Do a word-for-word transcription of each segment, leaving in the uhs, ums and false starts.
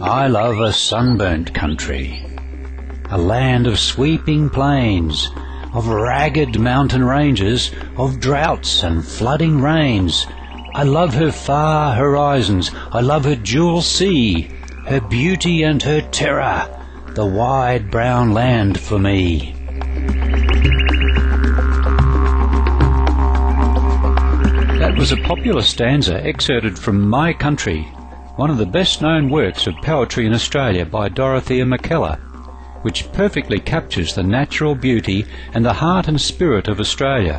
I love a sunburnt country, a land of sweeping plains, of ragged mountain ranges, of droughts and flooding rains. I love her far horizons, I love her jewel sea, her beauty and her terror, the wide brown land for me. That was a popular stanza excerpted from My Country, one of the best-known works of poetry in Australia by Dorothea Mackellar, which perfectly captures the natural beauty and the heart and spirit of Australia.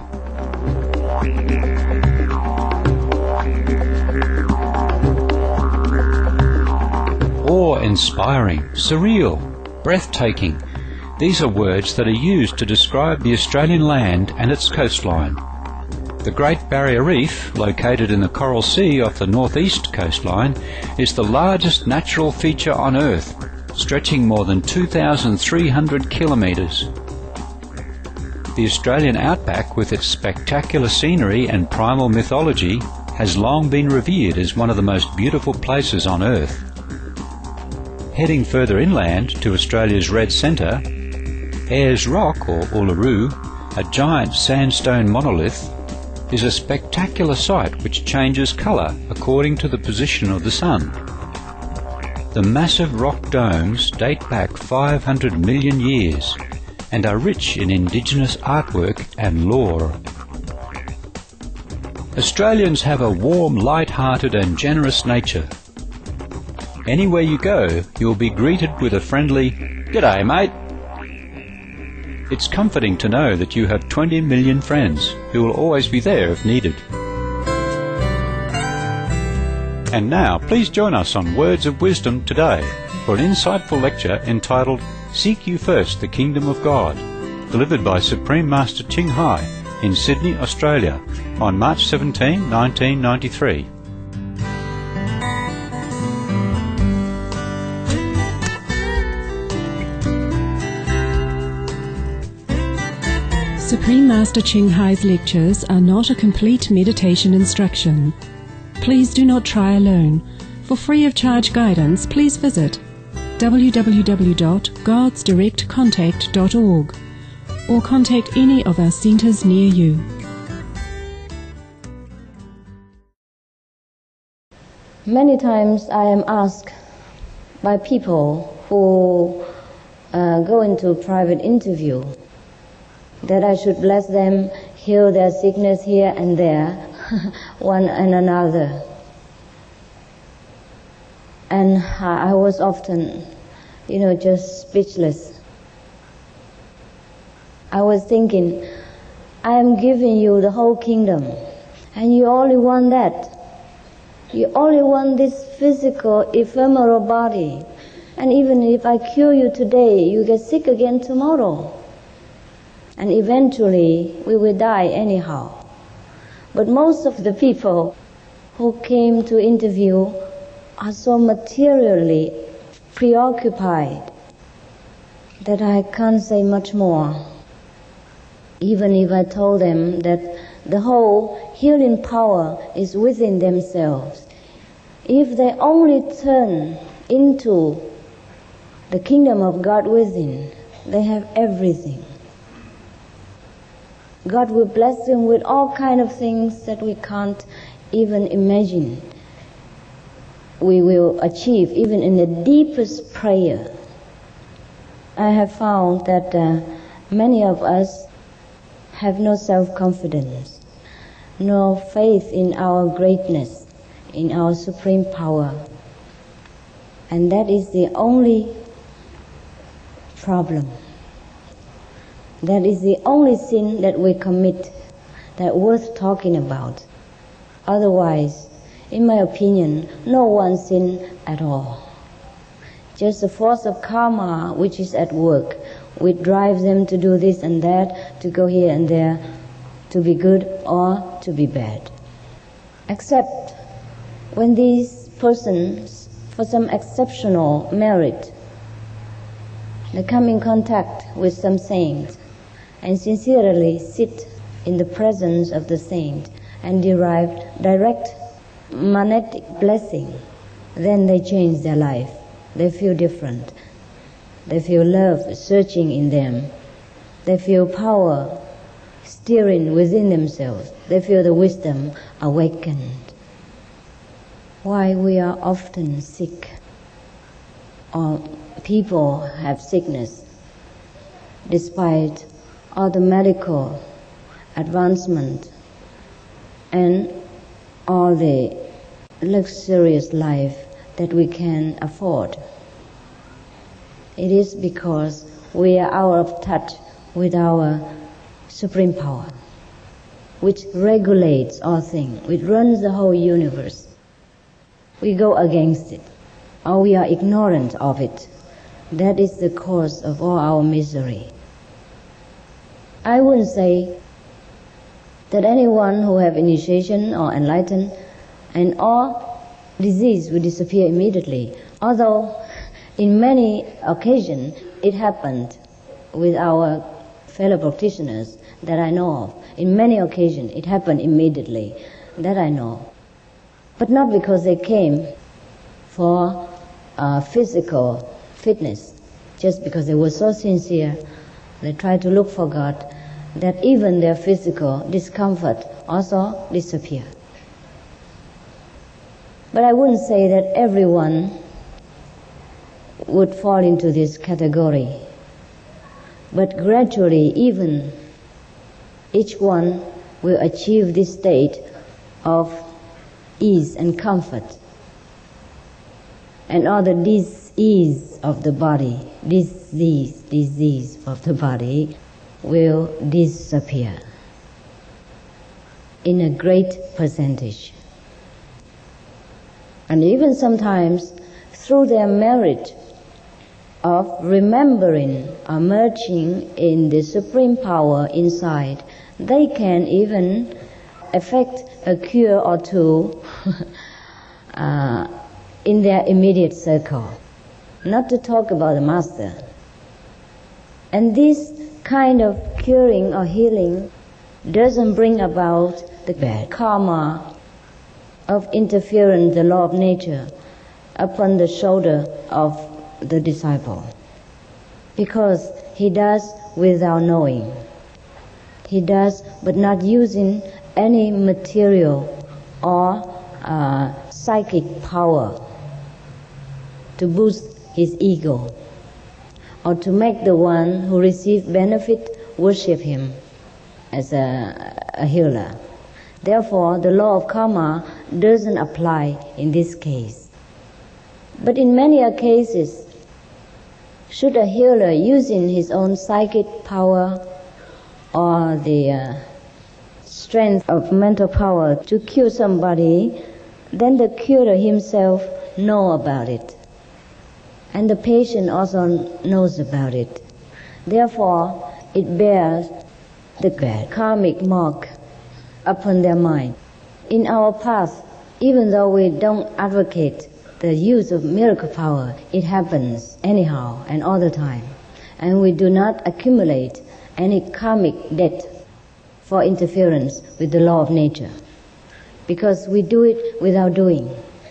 Awe-inspiring, surreal, breathtaking. These are words that are used to describe the Australian land and its coastline. The Great Barrier Reef, located in the Coral Sea off the northeast coastline, is the largest natural feature on Earth, stretching more than two thousand three hundred kilometres. The Australian outback, with its spectacular scenery and primal mythology, has long been revered as one of the most beautiful places on Earth. Heading further inland to Australia's Red Centre, Ayers Rock, or Uluru, a giant sandstone monolith, is a spectacular sight which changes colour according to the position of the sun. The massive rock domes date back five hundred million years and are rich in indigenous artwork and lore. Australians have a warm, light-hearted and generous nature. Anywhere you go, you'll be greeted with a friendly, "G'day, mate." It's comforting to know that you have twenty million friends who will always be there if needed. And now, please join us on Words of Wisdom today for an insightful lecture entitled Seek You First the Kingdom of God, delivered by Supreme Master Ching Hai in Sydney, Australia, on March seventeenth, nineteen ninety-three. Supreme Master Ching Hai's lectures are not a complete meditation instruction. Please do not try alone. For free of charge guidance, please visit w w w dot gods direct contact dot org or contact any of our centres near you. Many times I am asked by people who uh, go into private interview that I should bless them, heal their sickness here and there, one and another. And I was often, you know, just speechless. I was thinking, I am giving you the whole kingdom, and you only want that. You only want this physical, ephemeral body. And even if I cure you today, you get sick again tomorrow. And eventually we will die anyhow. But most of the people who came to interview are so materially preoccupied that I can't say much more. Even if I told them that the whole healing power is within themselves, if they only turn into the kingdom of God within, they have everything. God will bless them with all kinds of things that we can't even imagine. We will achieve even in the deepest prayer. I have found that uh, many of us have no self-confidence, no faith in our greatness, in our supreme power. And that is the only problem. That is the only sin that we commit that worth talking about. Otherwise, in my opinion, no one sin at all. Just the force of karma which is at work, which drives them to do this and that, to go here and there, to be good or to be bad. Except when these persons, for some exceptional merit, they come in contact with some saint and sincerely sit in the presence of the saint and derive direct magnetic blessing, then they change their life they feel different. They feel love searching in them. They feel power steering within themselves. They feel the wisdom awakened. Why we are often sick, or people have sickness, despite all the medical advancement and all the luxurious life that we can afford. It is because we are out of touch with our supreme power, which regulates all things, which runs the whole universe. We go against it, or we are ignorant of it. That is the cause of all our misery. I wouldn't say that anyone who have initiation or enlightened and all disease will disappear immediately, although in many occasions it happened with our fellow practitioners that I know of. In many occasions it happened immediately, that I know. But not because they came for uh, physical fitness, just because they were so sincere, they tried to look for God, that even their physical discomfort also disappeared. But I wouldn't say that everyone would fall into this category. But gradually, even each one will achieve this state of ease and comfort. And all the disease of the body, disease, disease of the body will disappear in a great percentage. And even sometimes, through their merit of remembering or merging in the supreme power inside, they can even effect a cure or two uh, in their immediate circle, not to talk about the master. And this kind of curing or healing doesn't bring about the bad karma of interference, the law of nature, upon the shoulder of the disciple, because he does without knowing. He does, but not using any material or uh, psychic power to boost his ego, or to make the one who receives benefit worship him as a, a healer. Therefore, the law of karma doesn't apply in this case. But in many cases, should a healer using his own psychic power or the uh, strength of mental power to cure somebody, then the curer himself know about it. And the patient also knows about it. Therefore, it bears the bad karmic mark upon their mind. In our path, even though we don't advocate the use of miracle power, it happens anyhow and all the time. And we do not accumulate any karmic debt for interference with the law of nature, because we do it without doing.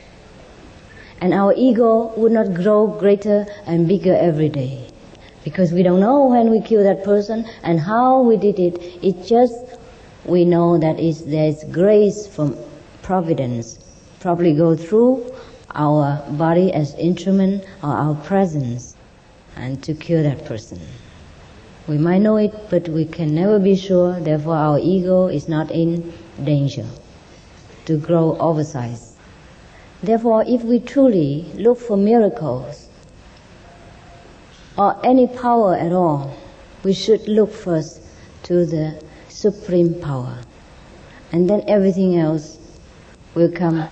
And our ego would not grow greater and bigger every day, because we don't know when we kill that person and how we did it. It's just we know that it's, there's grace from providence probably go through our body as instrument or our presence and to cure that person. We might know it, but we can never be sure. Therefore, our ego is not in danger to grow oversized. Therefore, if we truly look for miracles or any power at all, we should look first to the supreme power, and then everything else will come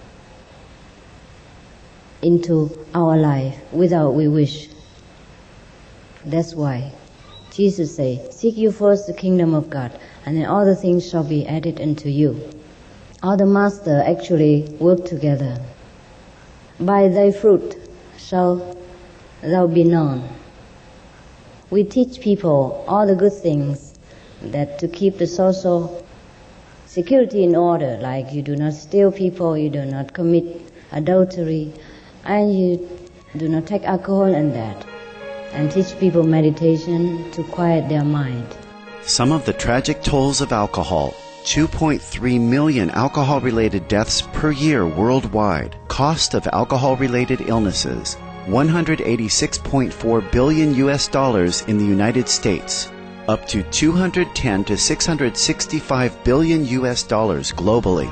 into our life without we wish. That's why Jesus said, "Seek you first the kingdom of God, and then all the things shall be added unto you." All the master actually work together. By thy fruit shall thou be known. We teach people all the good things that to keep the social security in order, like you do not steal people, you do not commit adultery, and you do not take alcohol and that, and teach people meditation to quiet their mind. Some of the tragic tolls of alcohol: two point three million alcohol-related deaths per year worldwide. Cost of alcohol-related illnesses: one hundred eighty-six point four billion U S dollars in the United States, up to two hundred ten to six hundred sixty-five billion U S dollars globally.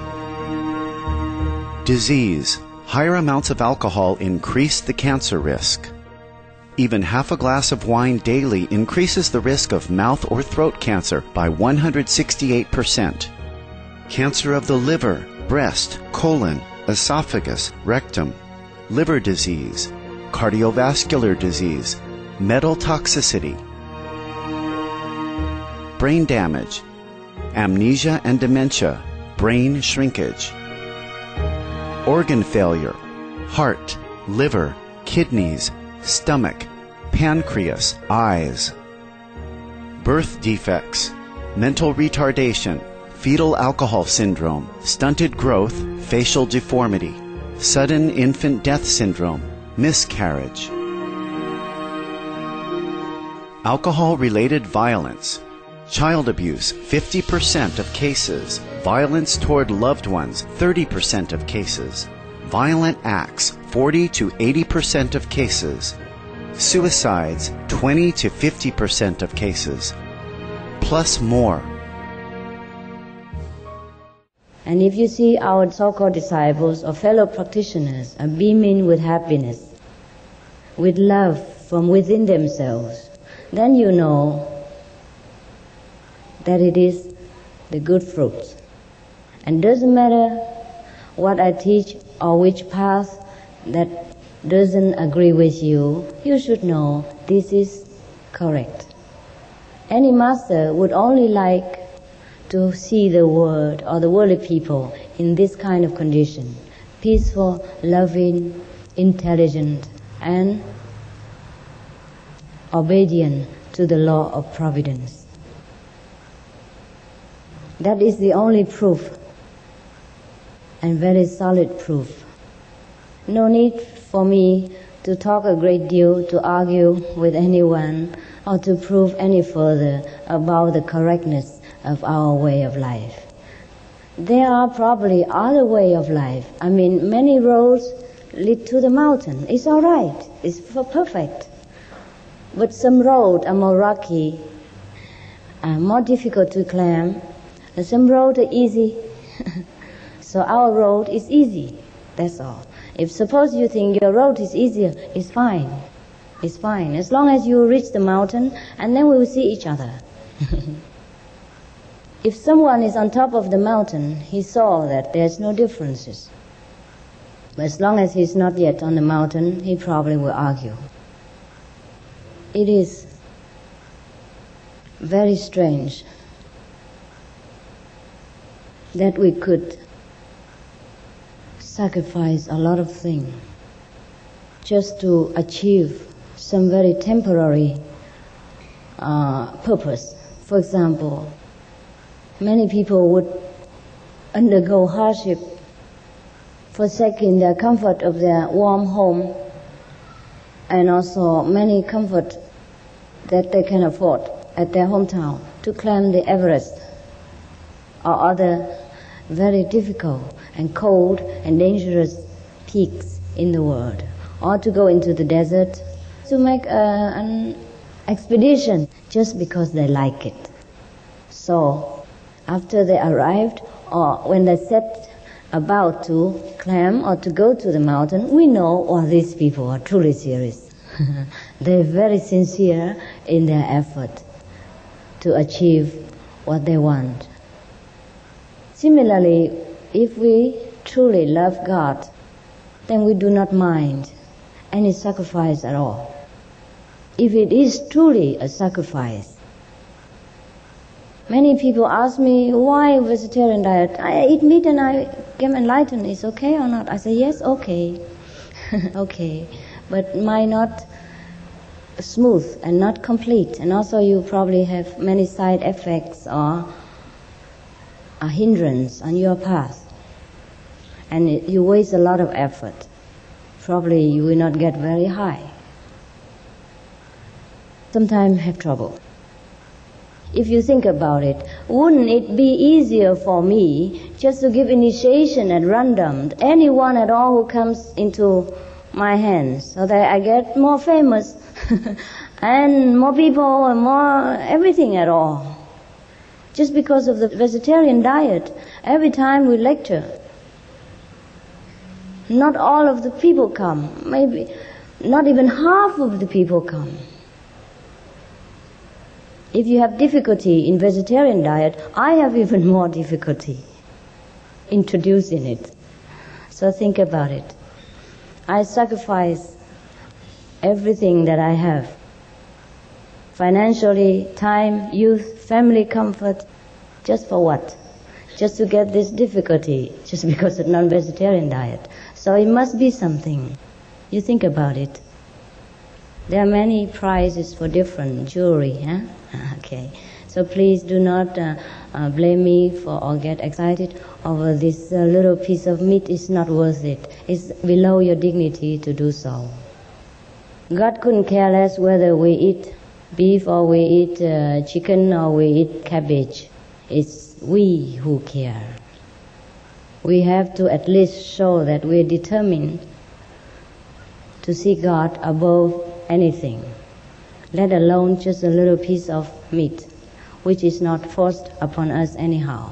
Disease: higher amounts of alcohol increase the cancer risk. Even half a glass of wine daily increases the risk of mouth or throat cancer by one hundred sixty-eight percent. Cancer of the liver, breast, colon, esophagus, rectum, liver disease, cardiovascular disease, metal toxicity, brain damage, amnesia and dementia, brain shrinkage, organ failure, heart, liver, kidneys, stomach, pancreas, eyes, birth defects, mental retardation, fetal alcohol syndrome, stunted growth, facial deformity, sudden infant death syndrome, miscarriage. Alcohol-related violence: child abuse, fifty percent of cases; violence toward loved ones, thirty percent of cases; violent acts, forty to eighty percent of cases; suicides, twenty to fifty percent of cases, plus more. And if you see our so-called disciples or fellow practitioners are beaming with happiness, with love from within themselves, then you know that it is the good fruits. And doesn't matter what I teach or which path that doesn't agree with you, you should know this is correct. Any master would only like to see the world or the worldly people in this kind of condition: peaceful, loving, intelligent, and obedient to the law of providence. That is the only proof, and very solid proof. No need for me to talk a great deal, to argue with anyone, or to prove any further about the correctness of our way of life. There are probably other way of life. I mean, many roads lead to the mountain. It's all right. It's perfect. But some roads are more rocky, are more difficult to climb, and some roads are easy. So our road is easy. That's all. If suppose you think your road is easier, it's fine. It's fine. As long as you reach the mountain, and then we will see each other. If someone is on top of the mountain, he saw that there's no differences. But as long as he's not yet on the mountain, he probably will argue. It is very strange that we could sacrifice a lot of things just to achieve some very temporary uh, purpose. For example, many people would undergo hardship, forsaking the comfort of their warm home and also many comfort that they can afford at their hometown, to climb the Everest or other very difficult and cold and dangerous peaks in the world, or to go into the desert to make a, an expedition just because they like it. So after they arrived, or when they set about to climb or to go to the mountain, we know, oh, these people are truly serious. They're very sincere in their effort to achieve what they want. Similarly, if we truly love God, then we do not mind any sacrifice at all. If it is truly a sacrifice. Many people ask me, why vegetarian diet? I eat meat and I become enlightened. Is okay or not? I say, yes, okay. Okay. But might not smooth and not complete. And also you probably have many side effects or a hindrance on your path. And it, you waste a lot of effort. probably you will not get very high. Sometimes have trouble. If you think about it, wouldn't it be easier for me just to give initiation at random to anyone at all who comes into my hands, so that I get more famous and more people and more everything at all? Just because of the vegetarian diet, every time we lecture, not all of the people come, maybe not even half of the people come. If you have difficulty in vegetarian diet, I have even more difficulty introducing it. So think about it. I sacrifice everything that I have. Financially, time, youth, family comfort, just for what? Just to get this difficulty, just because of non-vegetarian diet. So it must be something. You think about it. There are many prizes for different jewelry, huh? Okay. So please do not uh, uh, blame me for or get excited over this uh, little piece of meat. It's not worth it. It's below your dignity to do so. God couldn't care less whether we eat beef or we eat uh, chicken or we eat cabbage. It's we who care. We have to at least show that we're determined to see God above anything, let alone just a little piece of meat, which is not forced upon us anyhow.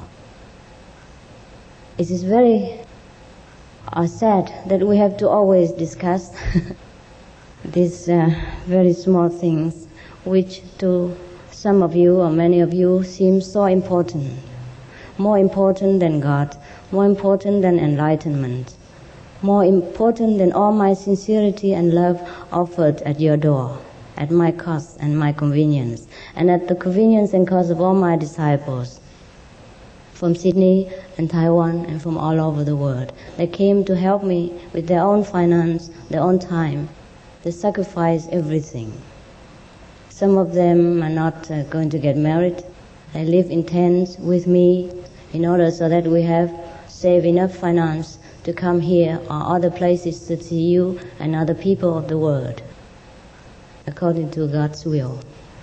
It is very uh, sad that we have to always discuss these uh, very small things, which to some of you or many of you seem so important, more important than God, more important than enlightenment, more important than all my sincerity and love offered at your door, at my cost and my convenience, and at the convenience and cost of all my disciples from Sydney and Taiwan and from all over the world. They came to help me with their own finance, their own time. They sacrificed everything. Some of them are not uh, going to get married. They live in tents with me in order so that we have saved enough finance to come here or other places to see you and other people of the world, according to God's will.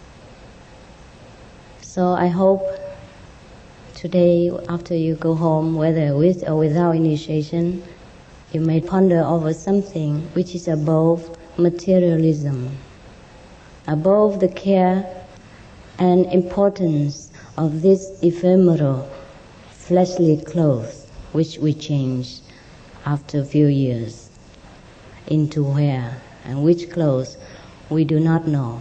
So I hope today, after you go home, whether with or without initiation, you may ponder over something which is above materialism, above the care and importance of this ephemeral fleshly clothes which we change after a few years into where and which clothes we do not know.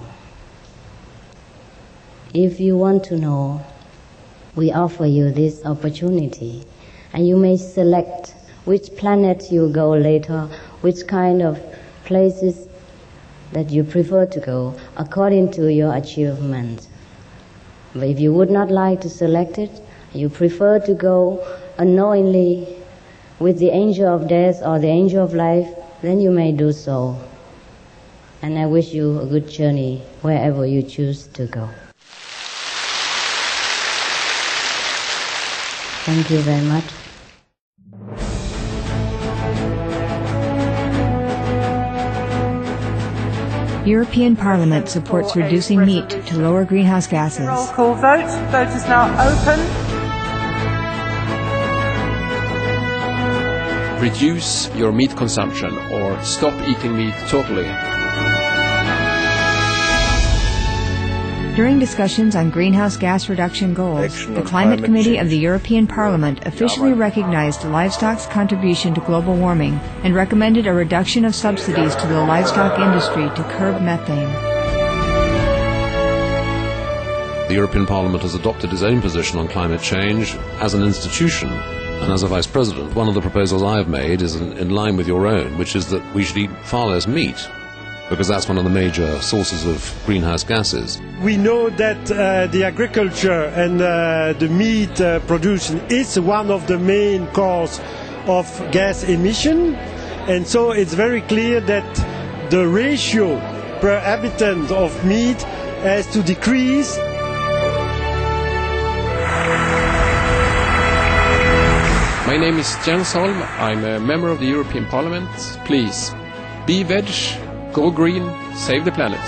If you want to know, we offer you this opportunity, and you may select which planet you go later, which kind of places that you prefer to go according to your achievement. But if you would not like to select it, you prefer to go unknowingly with the angel of death or the angel of life, then you may do so. And I wish you a good journey wherever you choose to go. Thank you very much. European Parliament supports reducing meat to lower greenhouse gases. Roll call vote. Vote is now open. Reduce your meat consumption or stop eating meat totally. During discussions on greenhouse gas reduction goals, the Climate Committee of the European Parliament officially recognized livestock's contribution to global warming and recommended a reduction of subsidies to the livestock industry to curb methane. The European Parliament has adopted its own position on climate change as an institution. And as a Vice President, one of the proposals I have made is in, in line with your own, which is that we should eat far less meat, because that's one of the major sources of greenhouse gases. We know that uh, the agriculture and uh, the meat uh, production is one of the main causes of gas emission, and so it's very clear that the ratio per habitant of meat has to decrease. My name is Jens Holm. I'm a member of the European Parliament. Please, Be veg, go green, save the planet.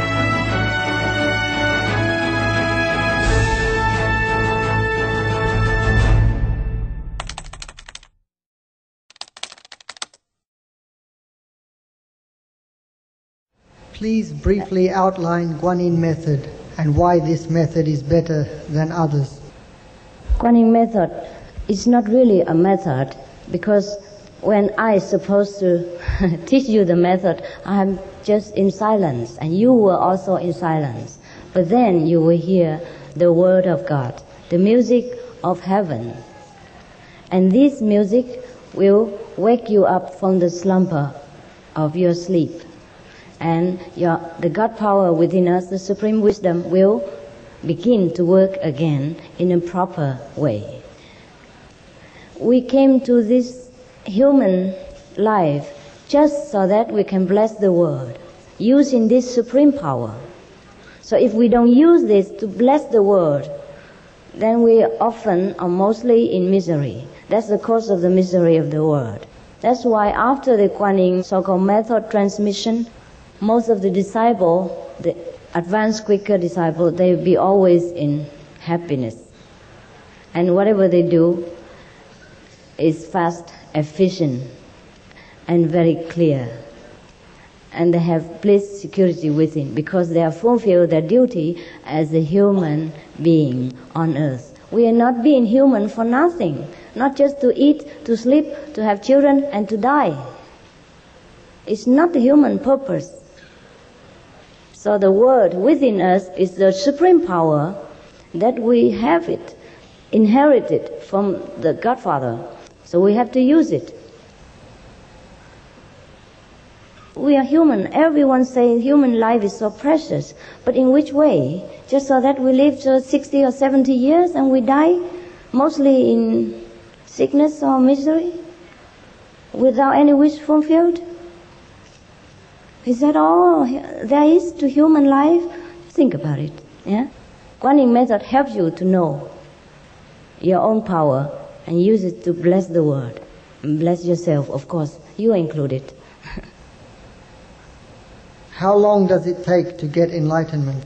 Please briefly outline Guanyin method and why this method is better than others. Guanyin method is not really a method, because when I supposed to teach you the method, I'm just in silence, and you were also in silence. But then you will hear the word of God, the music of heaven. And this music will wake you up from the slumber of your sleep. And your, the God power within us, the supreme wisdom, will begin to work again in a proper way. We came to this human life just so that we can bless the world, using this supreme power. So if we don't use this to bless the world, then we often are mostly in misery. That's the cause of the misery of the world. That's why after the Guanyin so-called method transmission, most of the disciples, the advanced quicker disciples, they will be always in happiness. And whatever they do is fast, efficient, and very clear. And they have bliss security within, because they have fulfilled their duty as a human being on earth. We are not being human for nothing, not just to eat, to sleep, to have children, and to die. It's not the human purpose. So the word within us is the supreme power that we have it, inherited from the Godfather. So we have to use it. We are human. Everyone says human life is so precious. But in which way? Just so that we live to sixty or seventy years and we die, mostly in sickness or misery, without any wish fulfilled? Is that all there is to human life? Think about it. Yeah? Guanyin method helps you to know your own power and use it to bless the world. And bless yourself, of course. You included. How long does it take to get enlightenment?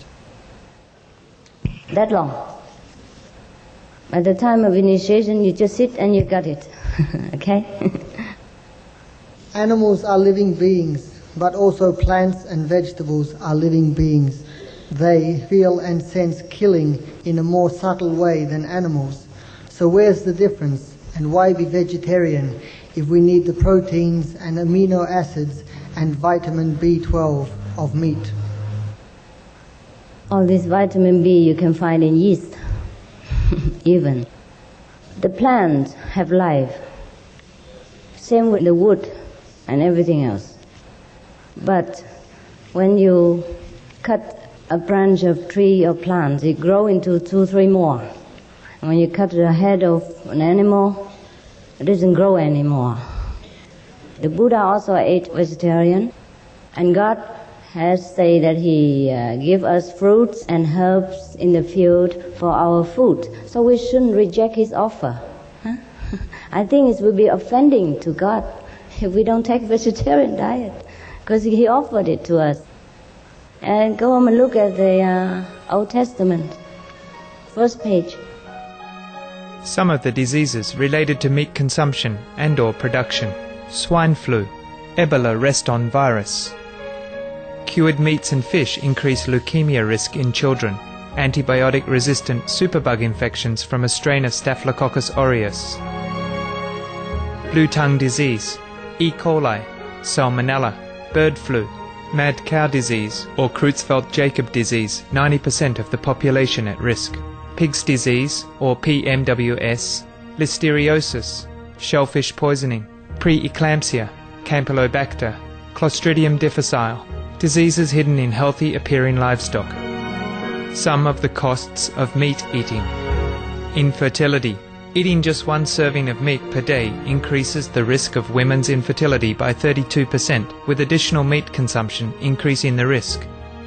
That long. At the time of initiation, you just sit and you got it. Okay? Animals are living beings, but also plants and vegetables are living beings. They feel and sense killing in a more subtle way than animals. So where's the difference? And why be vegetarian if we need the proteins and amino acids and vitamin B twelve of meat? All this vitamin B you can find in yeast, even. The plants have life. Same with the wood and everything else. But when you cut a branch of tree or plant, it grows into two, three more. And when you cut the head of an animal, it doesn't grow anymore. The Buddha also ate vegetarian, and God has said that He uh, give us fruits and herbs in the field for our food. So we shouldn't reject His offer. Huh? I think it would be offending to God if we don't take vegetarian diet, because He offered it to us. And go home and look at the uh, Old Testament, first page. Some of the diseases related to meat consumption and or production: swine flu, Ebola reston virus. Cured meats and fish increase leukemia risk in children. Antibiotic-resistant superbug infections from a strain of Staphylococcus aureus. Blue tongue disease, E. coli, Salmonella, bird flu, mad cow disease or Creutzfeldt-Jakob disease, ninety percent of the population at risk. Pig's disease or P M W S, listeriosis, shellfish poisoning, preeclampsia, Campylobacter, Clostridium difficile, diseases hidden in healthy appearing livestock. Some of the costs of meat eating. Infertility. Eating just one serving of meat per day increases the risk of women's infertility by thirty-two percent, with additional meat consumption increasing the risk.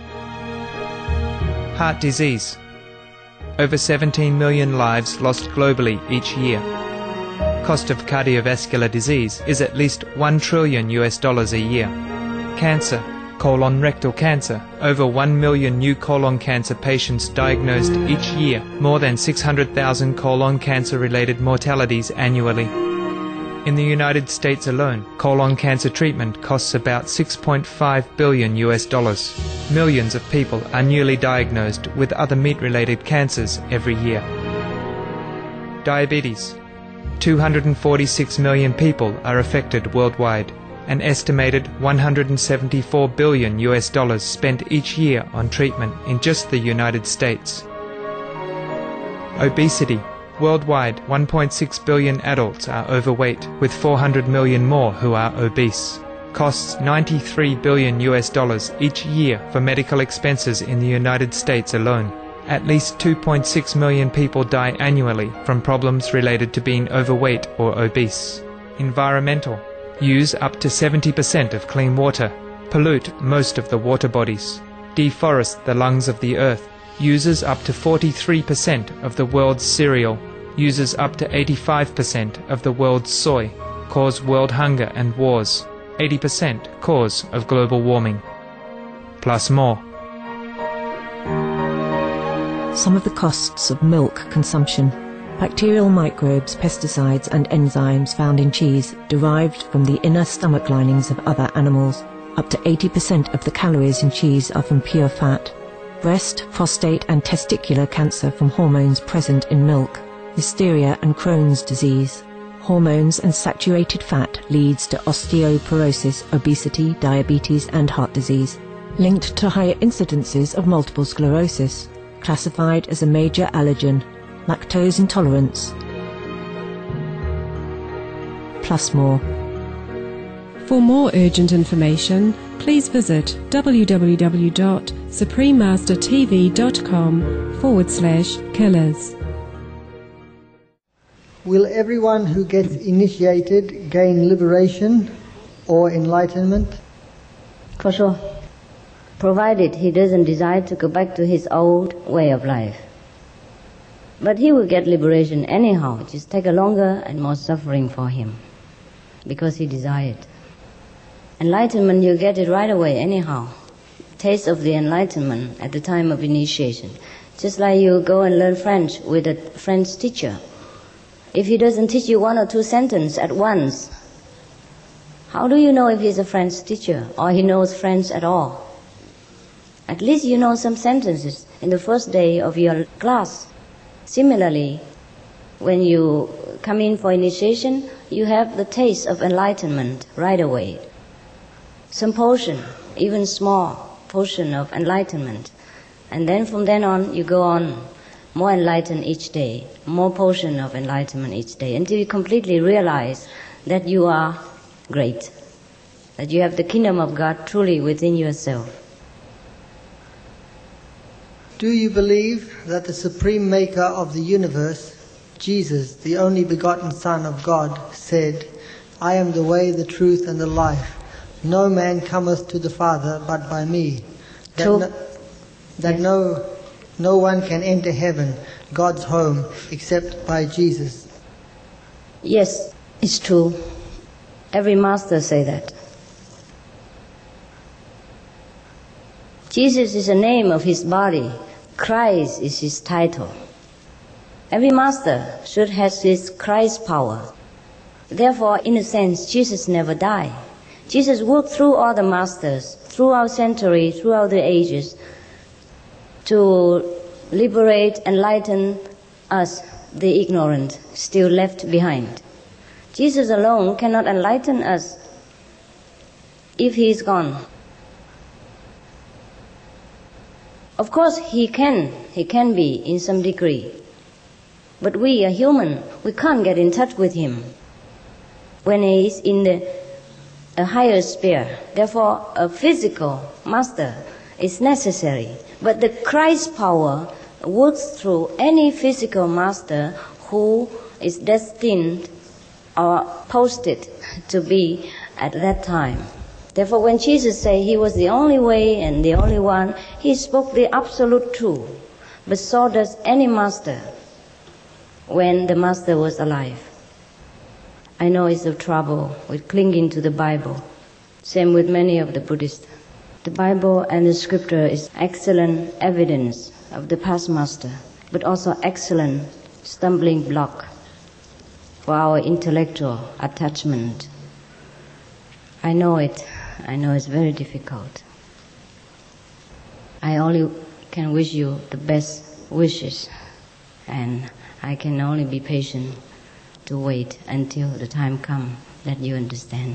Heart disease. Over seventeen million lives lost globally each year. Cost of cardiovascular disease is at least one trillion U S dollars a year. Cancer, colon rectal cancer. Over one million new colon cancer patients diagnosed each year, more than six hundred thousand colon cancer-related mortalities annually. In the United States alone, colon cancer treatment costs about six point five billion U S dollars. Millions of people are newly diagnosed with other meat-related cancers every year. Diabetes. two hundred forty-six million people are affected worldwide. An estimated one hundred seventy-four billion U S dollars spent each year on treatment in just the United States. Obesity. Worldwide, one point six billion adults are overweight, with four hundred million more who are obese. Costs ninety-three billion U S dollars each year for medical expenses in the United States alone. At least two point six million people die annually from problems related to being overweight or obese. Environmental. Use up to seventy percent of clean water. Pollute most of the water bodies. Deforest the lungs of the earth. Uses up to forty-three percent of the world's cereal. Uses up to eighty-five percent of the world's soy. Cause world hunger and wars. eighty percent cause of global warming. Plus more. Some of the costs of milk consumption. Bacterial microbes, pesticides and enzymes found in cheese derived from the inner stomach linings of other animals. Up to eighty percent of the calories in cheese are from pure fat. Breast, prostate and testicular cancer from hormones present in milk. Hysteria and Crohn's disease. Hormones and saturated fat leads to osteoporosis, obesity, diabetes and heart disease. Linked to higher incidences of multiple sclerosis. Classified as a major allergen. Lactose intolerance. Plus more. For more urgent information, please visit www.suprememastertv.com forward slash killers. Will everyone who gets initiated gain liberation or enlightenment? For sure. Provided he doesn't desire to go back to his old way of life. But he will get liberation anyhow, just take a longer and more suffering for him, because he desired. Enlightenment, you get it right away anyhow. Taste of the enlightenment at the time of initiation. Just like you go and learn French with a French teacher. If he doesn't teach you one or two sentences at once, how do you know if he's a French teacher or he knows French at all? At least you know some sentences in the first day of your class. Similarly, when you come in for initiation, you have the taste of enlightenment right away. Some portion, even small portion of enlightenment. And then from then on, you go on, more enlightened each day, more portion of enlightenment each day, until you completely realize that you are great, that you have the kingdom of God truly within yourself. Do you believe that the supreme maker of the universe, Jesus, the only begotten Son of God, said, I am the way, the truth, and the life. No man cometh to the Father but by me. That, True. no, that yes. no, no one can enter heaven, God's home, except by Jesus. Yes, it's true. Every master say that. Jesus is the name of his body. Christ is his title. Every master should have his Christ power. Therefore, in a sense, Jesus never died. Jesus worked through all the masters, throughout centuries, throughout the ages, to liberate, enlighten us, the ignorant, still left behind. Jesus alone cannot enlighten us if he is gone. Of course, he can, he can be in some degree. But we are human, we can't get in touch with him when he is in the, a higher sphere. Therefore, a physical master is necessary. But the Christ power works through any physical master who is destined or posted to be at that time. Therefore, when Jesus said he was the only way and the only one, he spoke the absolute truth. But so does any master when the master was alive. I know it's a trouble with clinging to the Bible. Same with many of the Buddhists. The Bible and the scripture is excellent evidence of the past master, but also excellent stumbling block for our intellectual attachment. I know it. I know it's very difficult. I only can wish you the best wishes, and I can only be patient to wait until the time comes that you understand.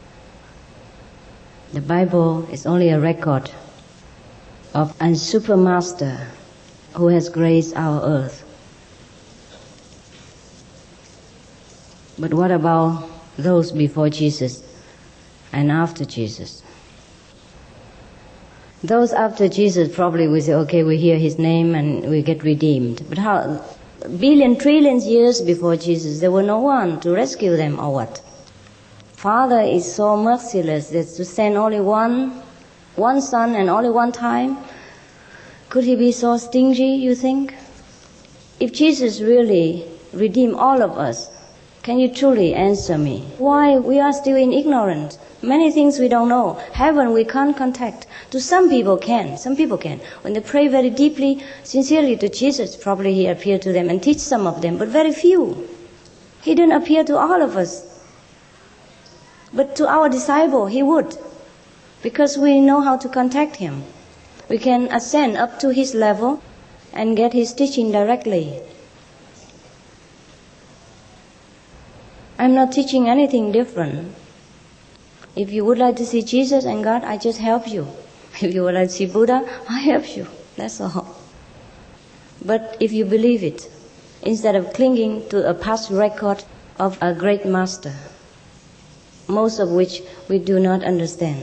The Bible is only a record of a supermaster who has graced our earth. But what about those before Jesus and after Jesus? Those after Jesus probably will say, okay, we hear his name and we get redeemed. But how, billion, trillions years before Jesus, there were no one to rescue them or what? Father is so merciless that to send only one, one son and only one time. Could he be so stingy, you think? If Jesus really redeemed all of us, can you truly answer me? Why we are still in ignorance? Many things we don't know. Heaven we can't contact. To some people can. Some people can. When they pray very deeply, sincerely to Jesus, probably he appeared to them and teach some of them, but very few. He didn't appear to all of us. But to our disciple, he would. Because we know how to contact him. We can ascend up to his level and get his teaching directly. I'm not teaching anything different. If you would like to see Jesus and God, I just help you. If you would like to see Buddha, I help you. That's all. But if you believe it, instead of clinging to a past record of a great master, most of which we do not understand.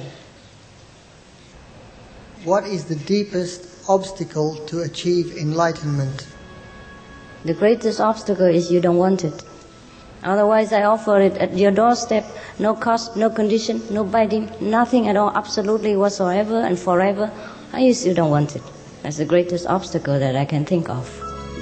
What is the deepest obstacle to achieve enlightenment? The greatest obstacle is you don't want it. Otherwise, I offer it at your doorstep, no cost, no condition, no bidding, nothing at all, absolutely whatsoever and forever. I still don't want it. That's the greatest obstacle that I can think of.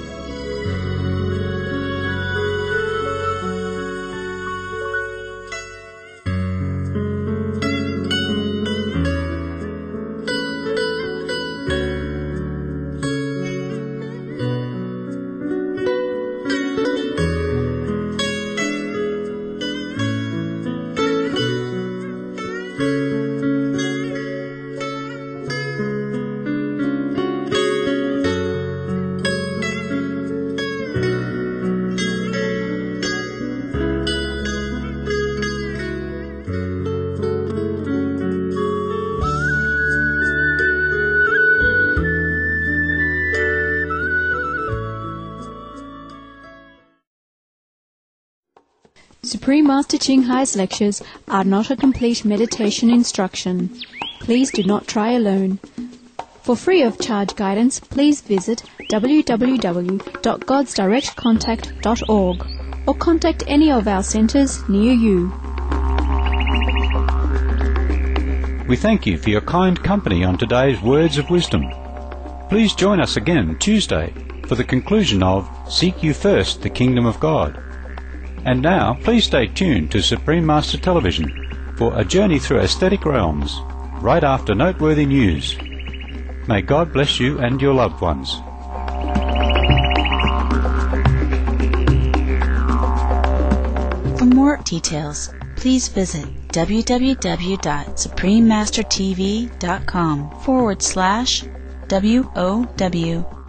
Supreme Master Ching Hai's lectures are not a complete meditation instruction. Please do not try alone. For free of charge guidance, please visit w w w dot gods direct contact dot org or contact any of our centres near you. We thank you for your kind company on today's Words of Wisdom. Please join us again Tuesday for the conclusion of Seek You First the Kingdom of God. And now, please stay tuned to Supreme Master Television for a journey through aesthetic realms, right after noteworthy news. May God bless you and your loved ones. For more details, please visit w w w dot supreme master t v dot com forward slash W O W.